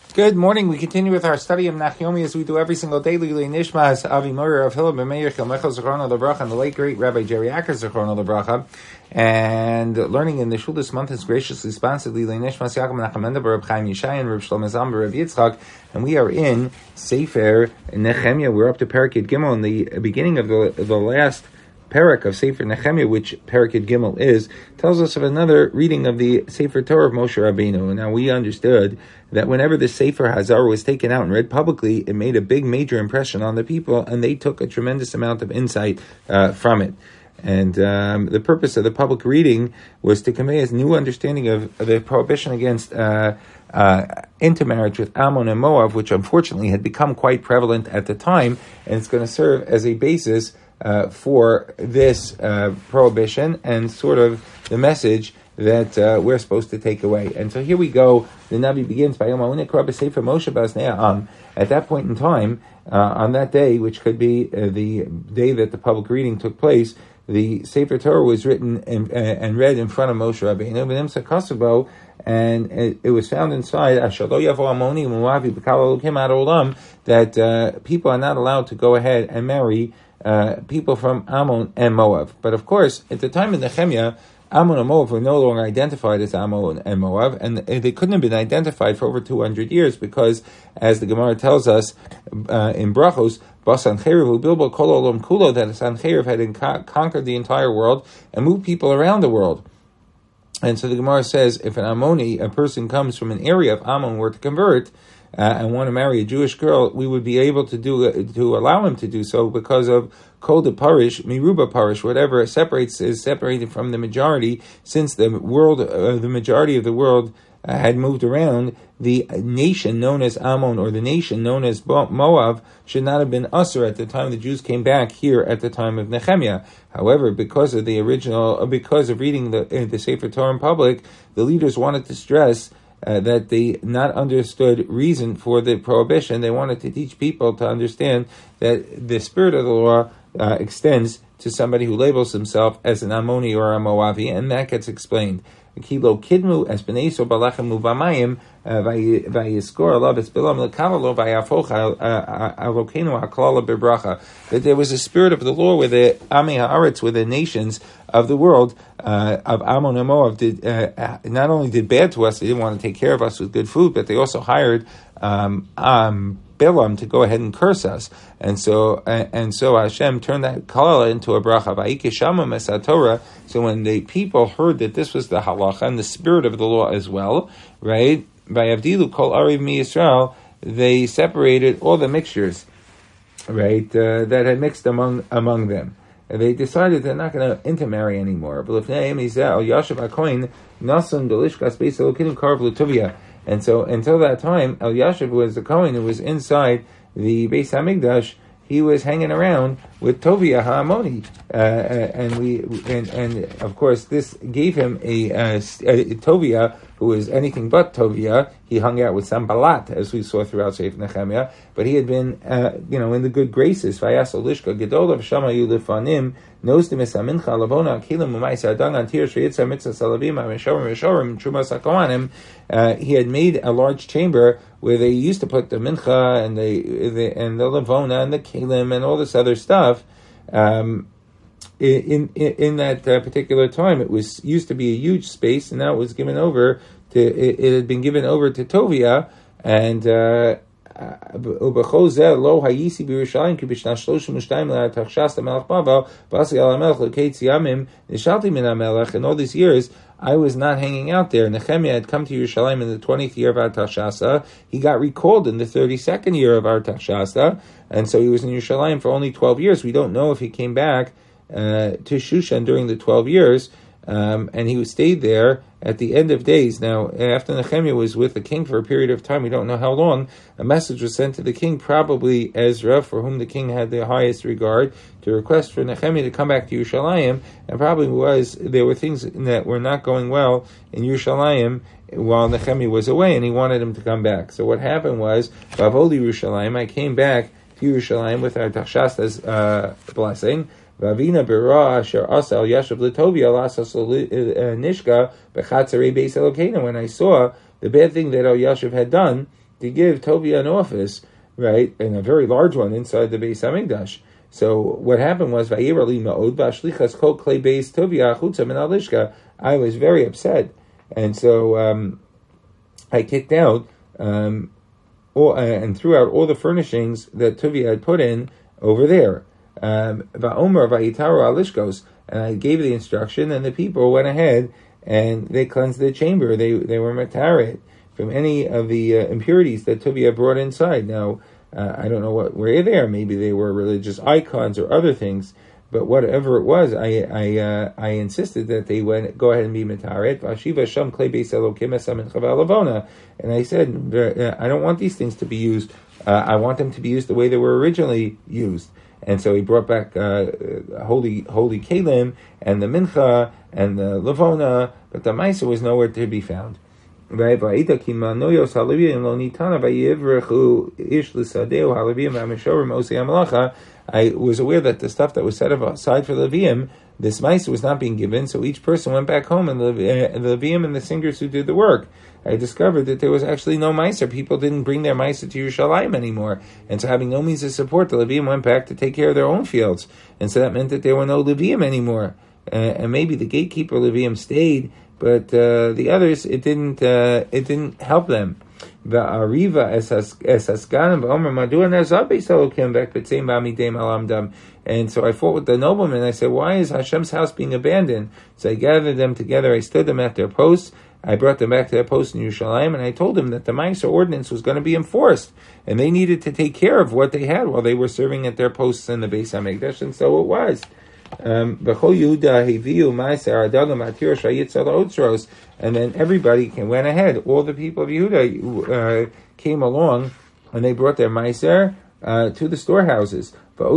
Good morning. We continue with our study of Nachyomi as we do every single day. Lili Nishmas Avi Moyer of Hillel B'Meir Chilmecha Zechron Lebracha and the late great Rabbi Jerry Acker Zechron Lebracha. And learning in the shul this month is graciously sponsored Lili Nishmas Yaakov Menachem Bar Reb Chaim Yishai and Reb Shlomo Zalman Bar Reb Yitzchak. And we are in Sefer Nehemiah. We're up to Parakid Gimel in the beginning of the last Parak of Sefer Nehemiah, which Parakid Gimel is, tells us of another reading of the Sefer Torah of Moshe Rabbeinu. Now, we understood that whenever the Sefer Hazar was taken out and read publicly, it made a big, major impression on the people, and they took a tremendous amount of insight from it. And the purpose of the public reading was to convey a new understanding of the prohibition against intermarriage with Ammon and Moab, which unfortunately had become quite prevalent at the time, and it's going to serve as a basis for this prohibition and sort of the message that we're supposed to take away. And so here we go. The Navi begins by at that point in time, on that day, which could be the day that the public reading took place, the Sefer Torah was written and read in front of Moshe Rabbeinu, and it was found inside that people are not allowed to go ahead and marry people from Ammon and Moab. But of course, at the time of Nehemiah, Ammon and Moab were no longer identified as Ammon and Moab, and they couldn't have been identified for over 200 years because, as the Gemara tells us in Brachos, Sancheriv Bilbo Kol Olam Kulo, that Sancheriv had conquered the entire world and moved people around the world. And so the Gemara says, if an Ammoni, a person comes from an area of Ammon, were to convert and want to marry a Jewish girl, we would be able to allow him to do so because of Kol de Parish, Miruba Parish, whatever is separated from the majority, since the majority of the world had moved around. The nation known as Ammon or the nation known as Moab should not have been usher at the time the Jews came back here at the time of Nehemiah. However, because of reading the Sefer Torah in public, the leaders wanted to stress that they not understood reason for the prohibition. They wanted to teach people to understand that the spirit of the law extends to somebody who labels himself as an Ammoni or a Moavi, and that gets explained. Kilo kidmu espeneso balachem uvamayim vayiskor alav esbilam lekavalo vayafocha alokenu haklala bebracha. That there was a spirit of the law where the Amei Haaretz, where the nations of the world of Ammon and Moab did not only did bad to us, they didn't want to take care of us with good food, but they also hired Bilam to go ahead and curse us, and so Hashem turned that kalala into a bracha. Vayikeshama mesat Torah. So when the people heard that this was the halacha and the spirit of the law as well, right? Vayavdilu kol ariv mi Yisrael, they separated all the mixtures, right, that had mixed among them. And they decided they're not going to intermarry anymore. And so, until that time, Eliashib was the Kohen who was inside the Beis Hamikdash. He was hanging around with Tovia Ha'amoni, and of course this gave him a Tovia who was anything but Tovia. He hung out with Sanballat, as we saw throughout Sefer Nehemiah, but he had been in the good graces. Vayas Olishka Gedolav Shamayu Lefanim Nosdim Esamincha Lavona Akilim Umayis Adang Antir Sheyitza Mitzvah SalavimAmishorim Trumas HaKohanim. He had made a large chamber where they used to put the mincha and the lavona and the kalim and all this other stuff. In that particular time, it was used to be a huge space, and now it was given over to. It had been given over to Tovia, and lo hayisi b'Yerushalayim ki b'shna 32 le'atachshas melech Bavel v'asi al hamelech l'keitz yamim nishalti min hamelech. In all these years, I was not hanging out there. Nehemiah had come to Yerushalayim in the 20th year of Artachshasta. He got recalled in the 32nd year of Artachshasta, and so he was in Yerushalayim for only 12 years. We don't know if he came back to Shushan during the 12 years, and he stayed there at the end of days. Now, after Nehemiah was with the king for a period of time, we don't know how long, a message was sent to the king, probably Ezra, for whom the king had the highest regard, to request for Nehemiah to come back to Yerushalayim, and probably there were things that were not going well in Yerushalayim while Nehemiah was away, and he wanted him to come back. So what happened was, Vavoli Yerushalayim, I came back to Yerushalayim with our Tachshasta's blessing. Vavina bera asher asal yashav l'tovia lasas nishka bechatzarei beis Elokeinu. When I saw the bad thing that Eliashib had done, to give Tovia an office, right, and a very large one inside the Beis Hamikdash. So what happened was, I was very upset, and so I kicked out and threw out all the furnishings that Tovia had put in over there. And I gave the instruction, and the people went ahead and they cleansed the chamber. They were matarit from any of the impurities that Tovia brought inside. Now, I don't know what were there. Maybe they were religious icons or other things. But whatever it was, I insisted that they go ahead and be mataret. And I said, I don't want these things to be used. I want them to be used the way they were originally used. And so he brought back holy kelim and the mincha and the levona, but the ma'aser was nowhere to be found. Right? I was aware that the stuff that was set aside for the Leviim, this ma'aser was not being given, so each person went back home, and the Leviim and the singers who did the work, I discovered that there was actually no ma'aser. People didn't bring their ma'aser to Yerushalayim anymore, and so having no means of support, the Leviim went back to take care of their own fields, and so that meant that there were no Leviim anymore, and maybe the gatekeeper Leviim stayed, but the others, it didn't help them. And so I fought with the nobleman. I said, why is Hashem's house being abandoned? So I gathered them together. I stood them at their posts. I brought them back to their posts in Yerushalayim, and I told them that the Ma'aser ordinance was going to be enforced, and they needed to take care of what they had while they were serving at their posts in the Beis Hamikdash, and so it was. And then everybody went ahead. All the people of Yehuda came along, and they brought their ma'aser to the storehouses.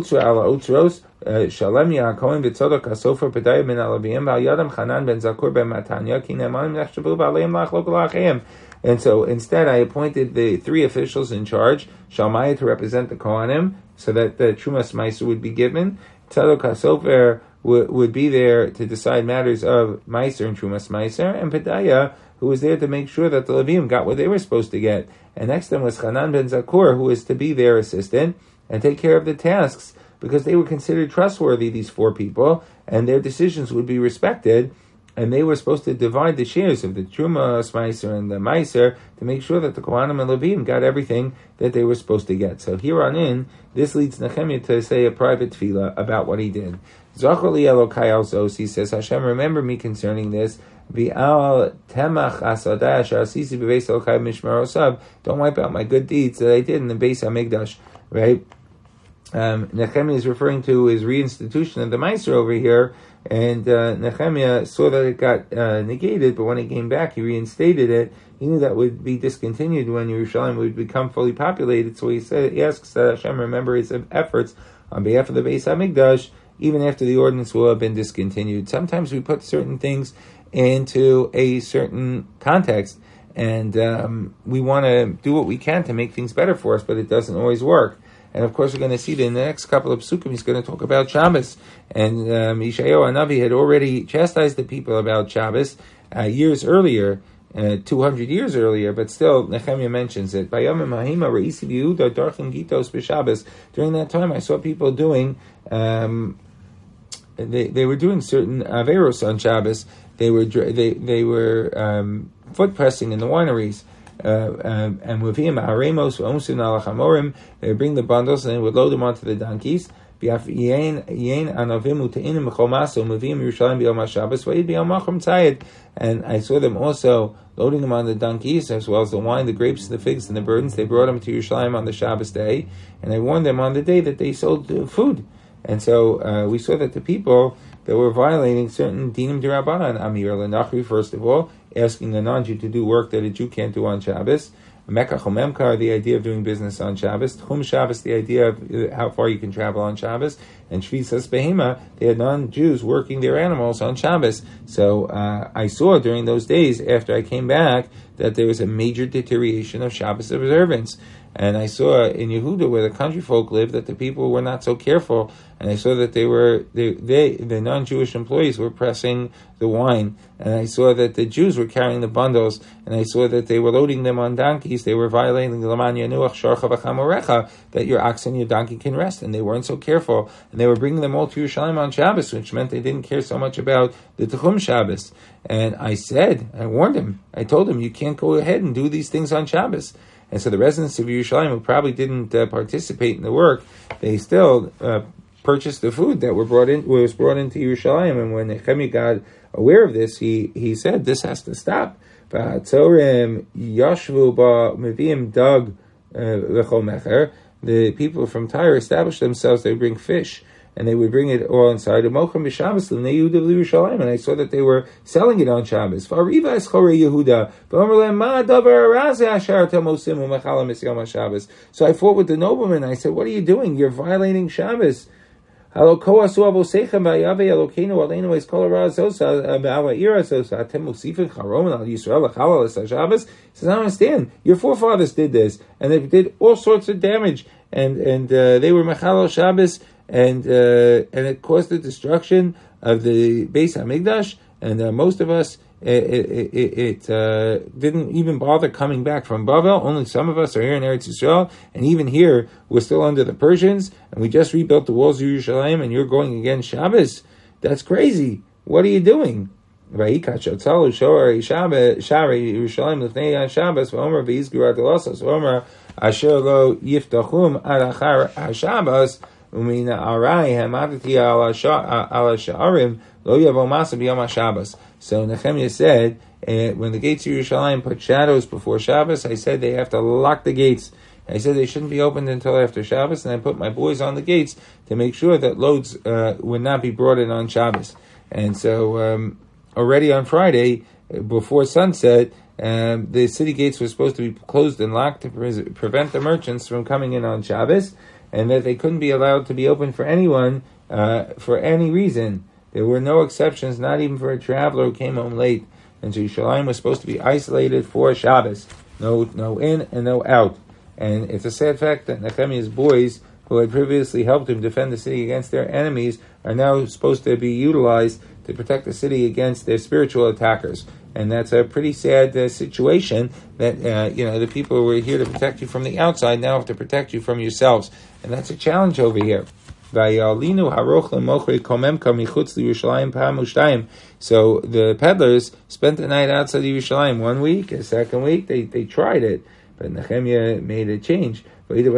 Shalem Yaakov v'Tzadok Asofer Pedaya ben Alavim v'Yadam Chanan ben Zakur ben Matanya ki nemanim nechshavu v'aleim lachlok l'achayim. And so instead, I appointed the three officials in charge, Shalmaya to represent the Kohanim, so that the Trumas Ma'aser would be given. Tzadok HaSofer would be there to decide matters of Ma'aser and Trumas Ma'aser, and Pedaya, who was there to make sure that the Leviim got what they were supposed to get. And next to them was Chanan ben Zakur, who was to be their assistant and take care of the tasks, because they were considered trustworthy, these four people, and their decisions would be respected, and they were supposed to divide the shares of the Trumas Ma'aser and the Ma'aser to make sure that the Kohanim and Leviim got everything that they were supposed to get. So here on in, this leads Nehemiah to say a private tefillah about what he did. Zachar li Elokai al-Zos, he says, Hashem, remember me concerning this. V'al temach asadai asher asisi b'beis Elokai mishmar osav. Don't wipe out my good deeds that I did in the Beis Hamikdash. Right? Nehemiah is referring to his reinstitution of the Ma'aser over here, and Nehemiah saw that it got negated, but when he came back, he reinstated it. He knew that would be discontinued when Yerushalayim would become fully populated, so he asks that Hashem remember his efforts on behalf of the Beis Hamikdash, even after the ordinance will have been discontinued. Sometimes we put certain things into a certain context, and we want to do what we can to make things better for us, but it doesn't always work. And of course, we're going to see that in the next couple of psukim, he's going to talk about Shabbos. And Yeshayahu Hanavi had already chastised the people about Shabbos years earlier, 200 years earlier, but still, Nehemiah mentions it. During that time, I saw people doing, they were doing certain averos on Shabbos. They were foot pressing in the wineries. And with him, they bring the bundles and they would load them onto the donkeys. And I saw them also loading them on the donkeys, as well as the wine, the grapes, the figs, and the burdens. They brought them to Yerushalayim on the Shabbos day, and I warned them on the day that they sold food. And so we saw that the people that were violating certain dinim d'Rabbanan, Amir l'Nachri, first of all, asking a non-Jew to do work that a Jew can't do on Shabbos. Mekach Memkar, the idea of doing business on Shabbos. Tchum Shabbos, the idea of how far you can travel on Shabbos. and Shvisas Behema, they had non-Jews working their animals on Shabbos. So I saw during those days, after I came back, that there was a major deterioration of Shabbos observance. And I saw in Yehuda, where the country folk lived, that the people were not so careful. And I saw that the non-Jewish employees were pressing the wine. And I saw that the Jews were carrying the bundles. And I saw that they were loading them on donkeys. They were violating the Laman Yanuach Sharcha V'Chamorecha, that your ox and your donkey can rest. And they weren't so careful. And they were bringing them all to Yerushalayim on Shabbos, which meant they didn't care so much about the Techum Shabbos. And I warned him. I told him, you can't go ahead and do these things on Shabbos. And so the residents of Yerushalayim, who probably didn't participate in the work, they still purchased the food that was brought into Yerushalayim. And when Nehemiah got aware of this, he said, this has to stop. The people from Tyre established themselves. They bring fish, and they would bring it all inside. And I saw that they were selling it on Shabbos. So I fought with the nobleman. I said, what are you doing? You're violating Shabbos. He says, I don't understand. Your forefathers did this, and they did all sorts of damage, and they were Mechal Shabbos, and it caused the destruction of the Beis Hamikdash, and most of us, it didn't even bother coming back from Bavel. Only some of us are here in Eretz Yisrael, and even here we're still under the Persians, and we just rebuilt the walls of Yerushalayim, and you're going against Shabbos. That's crazy. What are you doing? Umina arai hamadati ala sha'arim lo yavo masa b'yom Shabbos. So Nehemiah said, when the gates of Yerushalayim put shadows before Shabbos, I said they have to lock the gates. I said they shouldn't be opened until after Shabbos, and I put my boys on the gates to make sure that loads would not be brought in on Shabbos. And so already on Friday, before sunset, the city gates were supposed to be closed and locked to prevent the merchants from coming in on Shabbos, and that they couldn't be allowed to be open for anyone for any reason. There were no exceptions, not even for a traveler who came home late. And so Yerushalayim was supposed to be isolated for Shabbos. No in and no out. And it's a sad fact that Nehemiah's boys, who had previously helped him defend the city against their enemies, are now supposed to be utilized to protect the city against their spiritual attackers. And that's a pretty sad situation that, the people who were here to protect you from the outside now have to protect you from yourselves. And that's a challenge over here. So the peddlers spent the night outside of Yerushalayim 1 week. A second week, they tried it. But Nehemiah made a change. So why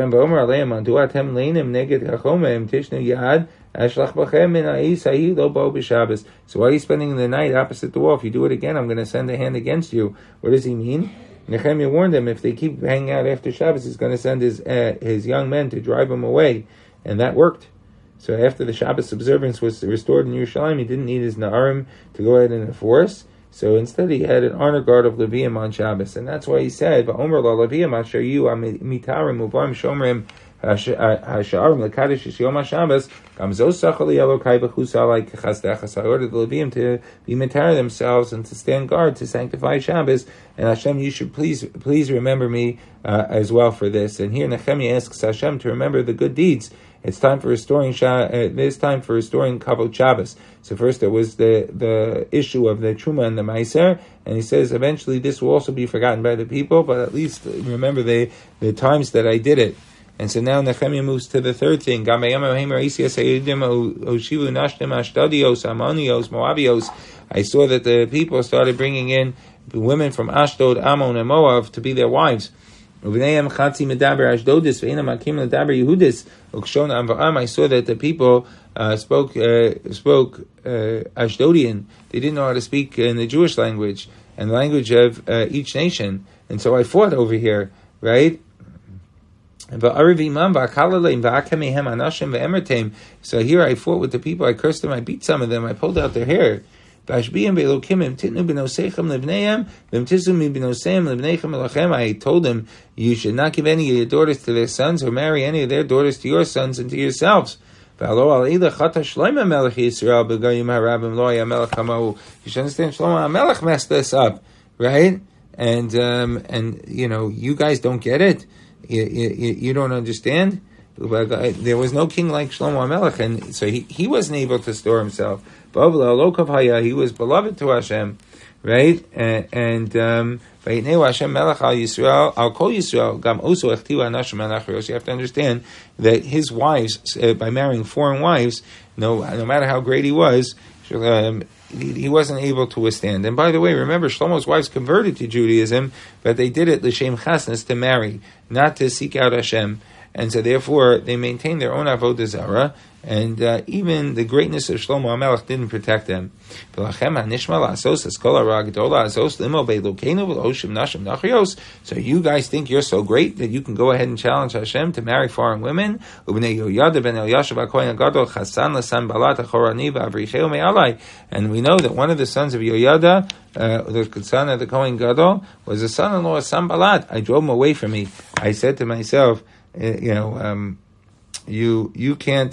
are you spending the night opposite the wall? If you do it again, I'm going to send a hand against you. What does he mean? Nehemiah warned them, if they keep hanging out after Shabbos, he's going to send his young men to drive them away. And that worked. So after the Shabbos observance was restored in Yerushalayim, he didn't need his Na'arim to go ahead and enforce. So instead he had an honor guard of Levium on Shabbos. And that's why he said, Va'omer la Levium asher yu mitarim uvarim shomrim ha'sha'arim l'kadosh yom ha'Shabbos gam zo sachal Elokai b'chus alai k'chasdechas. I ordered the Levium to be mitar themselves and to stand guard to sanctify Shabbos. And Hashem, you should please remember me as well for this. And here Nehemiah asks Hashem to remember the good deeds. It's time for restoring Kavod Shabbos. So first there was the issue of the Truma and the Meiser, and he says eventually this will also be forgotten by the people, but at least remember the times that I did it. And so now Nehemiah moves to the third thing. I saw that the people started bringing in women from Ashdod, Ammon, and Moab to be their wives. I saw that the people spoke Ashdodian. They didn't know how to speak in the Jewish language and the language of each nation. And so I fought over here, right? So here I fought with the people. I cursed them. I beat some of them. I pulled out their hair. I told them, you should not give any of your daughters to their sons or marry any of their daughters to your sons and to yourselves. understand, Shlomo HaMelech messed this up, right? And you guys don't get it. You don't understand. There was no king like Shlomo HaMelech, and so he wasn't able to store himself. He was beloved to Hashem, right? And Hashem Melech al Yisrael, al Kol Yisrael, gam osu echtiva anashim anachrios. You have to understand that his wives, by marrying foreign wives, no matter how great he was, he wasn't able to withstand. And by the way, remember, Shlomo's wives converted to Judaism, but they did it l'shem chasnas, to marry, not to seek out Hashem. And so therefore, they maintained their own avodah zarah, and even the greatness of Shlomo HaMelech didn't protect them. So you guys think you're so great that you can go ahead and challenge Hashem to marry foreign women? And we know that one of the sons of Yoyada, the son of the Kohen Gadol, was the son-in-law of Sanballat. I drove him away from me. I said to myself, you can't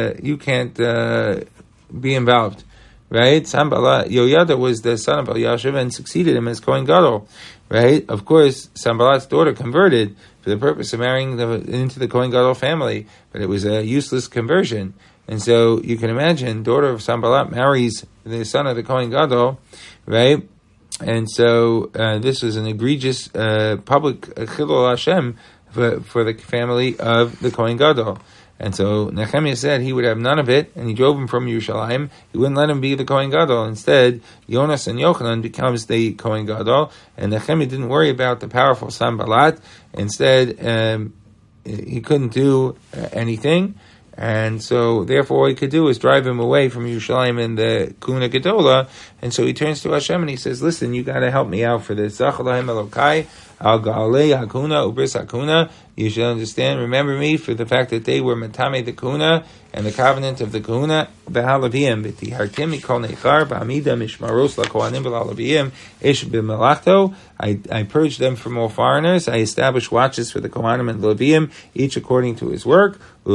be involved, right? Sanballat, Yoyada was the son of Eliashib and succeeded him as Kohen Gadol, right? Of course, Sanballat's daughter converted for the purpose of marrying into the Kohen Gadol family, but it was a useless conversion. And so you can imagine, daughter of Sanballat marries the son of the Kohen Gadol, right? And so this was an egregious public chilul Hashem for the family of the Kohen Gadol. And so Nehemiah said he would have none of it, and he drove him from Yerushalayim. He wouldn't let him be the Kohen Gadol. Instead, Yonas and Yochanan becomes the Kohen Gadol, and Nehemiah didn't worry about the powerful Sanballat. Instead, he couldn't do anything, and so therefore all he could do was drive him away from Yerushalayim in the Kuna Gedola. And so he turns to Hashem and he says, listen, you got to help me out for this. Zachalahem Elokai Al Gaalei Hakuna Ubris Hakuna. You should understand, remember me for the fact that they were Matame the Kuna and the covenant of the Kuna. B'halaviyim v'tihartim mikol nechar b'amida mishmaros lakohanim b'halaviyim ish b'melachto. I purged them from all foreigners. I established watches for the Kohanim and Leviyim, each according to his work. I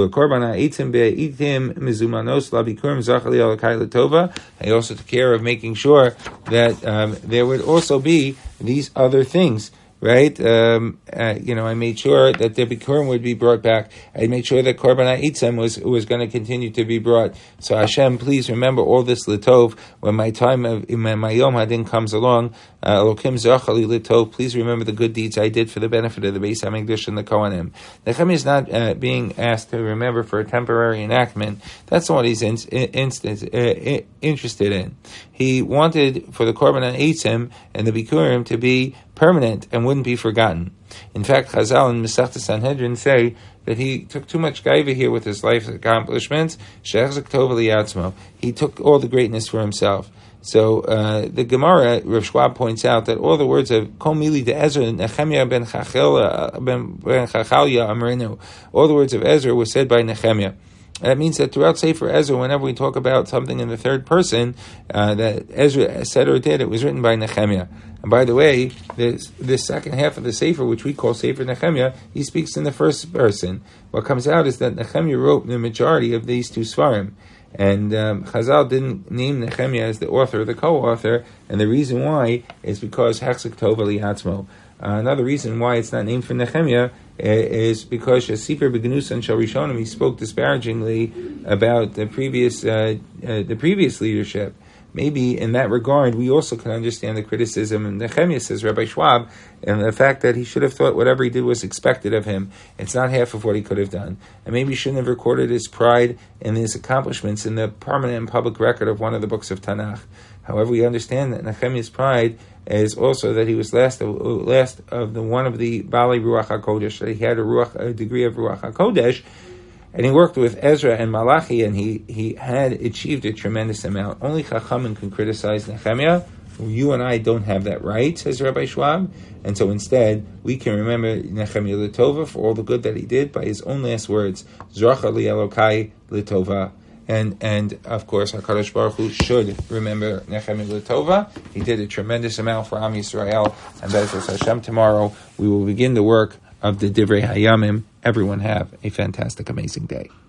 also took care of making sure that there would also be these other things. Right? I made sure that the Bikurim would be brought back. I made sure that Korban HaEitzim was going to continue to be brought. So Hashem, please remember all this Litov when my time of when my Yom Hadin comes along. Elokim Zachali Litov, please remember the good deeds I did for the benefit of the Beis HaMikdash and the Kohanim. Nehemiah is not being asked to remember for a temporary enactment. That's not what he's interested in. He wanted for the Korban HaEitzim and the Bikurim to be permanent and wouldn't be forgotten. In fact, Chazal and Masechta Sanhedrin say that he took too much gaiva here with his life's accomplishments. He took all the greatness for himself. So the Gemara, Rav Schwab points out that all the words of Kol Mili de Ezra, Nehemiah ben Chachalia Amrinu, all the words of Ezra were said by Nehemiah. That means that throughout Sefer Ezra, whenever we talk about something in the third person that Ezra said or did, it was written by Nehemiah. And by the way, this second half of the Sefer, which we call Sefer Nehemiah, he speaks in the first person. What comes out is that Nehemiah wrote the majority of these two Svarim. And Chazal didn't name Nehemiah as the author or the co-author, and the reason why is because Hechzik Tov Eliyatzmo. Another reason why it's not named for Nehemiah is because Shasifer B'Gnus and Sharishonim, he spoke disparagingly about the previous leadership. Maybe in that regard, we also can understand the criticism of Nehemiah, says Rabbi Schwab, and the fact that he should have thought whatever he did was expected of him. It's not half of what he could have done. And maybe he shouldn't have recorded his pride and his accomplishments in the permanent and public record of one of the books of Tanakh. However, we understand that Nehemiah's pride is also that he was last of one of the Baalei Ruach HaKodesh, that he had a degree of Ruach HaKodesh, and he worked with Ezra and Malachi, and he had achieved a tremendous amount. Only Chachamim can criticize Nehemiah. You and I don't have that right, says Rabbi Schwab, and so instead we can remember Nehemiah L'Tova for all the good that he did by his own last words, Zracha li Elokai L'Tova. And of course, HaKadosh Baruch Hu should remember Nehemiah L'Tova. He did a tremendous amount for Am Yisrael, and Be'ezus Hashem tomorrow we will begin the work of the Divrei Hayamim. Everyone have a fantastic, amazing day.